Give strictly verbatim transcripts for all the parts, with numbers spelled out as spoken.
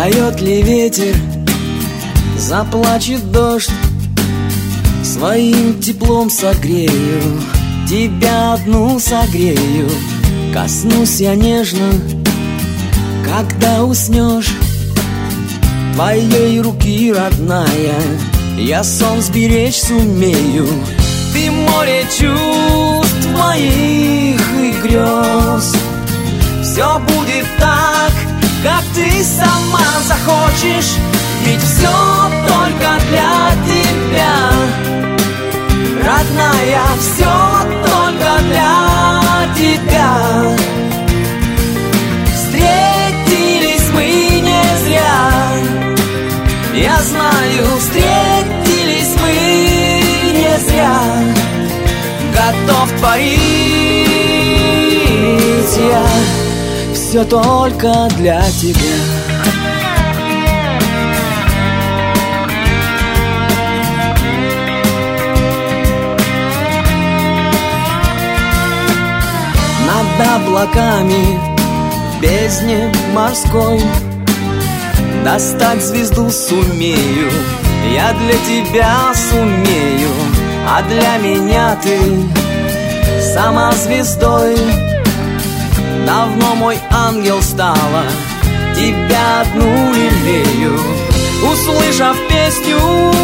Поет ли ветер, заплачет дождь, своим теплом согрею, тебя одну согрею. Коснусь я нежно, когда уснешь, твоей руки, родная, я сон сберечь сумею. Ты море чувств моих и грез, все будет так, как ты сама захочешь, ведь все только для тебя, родная, все только для тебя. Встретились мы не зря, я знаю, встретились мы не зря. Готов творить я все только для тебя. Над облаками, в бездне морской, достать звезду сумею, я для тебя сумею. А для меня ты сама звездой, давно мой ангел стала, тебя одну лелею. Услышав песню,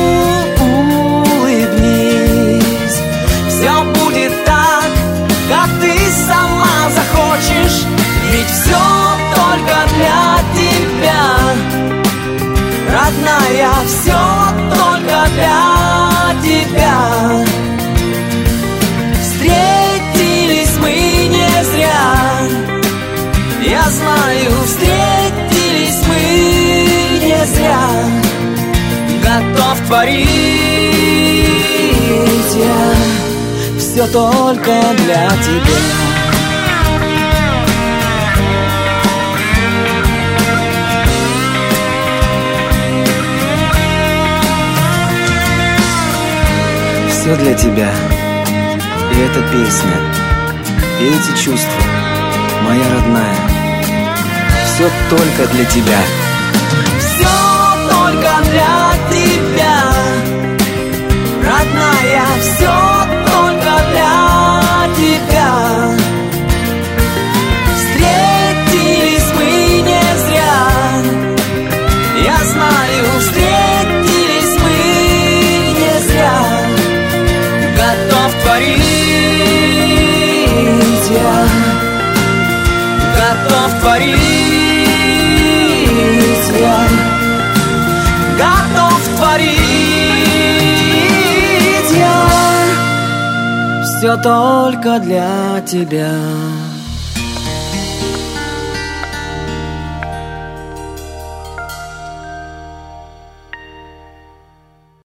улыбнись, все будет так, как ты сама захочешь, ведь все только для тебя, родная, все только для тебя. Встретились мы не зря, я знаю, встретились мы не зря. Готов творить я все только для тебя. Все для тебя. И эта песня, и эти чувства, моя родная, все только для тебя. Все только для тебя, родная, все только для тебя. Встретились мы не зря, я знаю, встретились мы не зря. Готов творить я, готов творить я, готов творить я все только для тебя.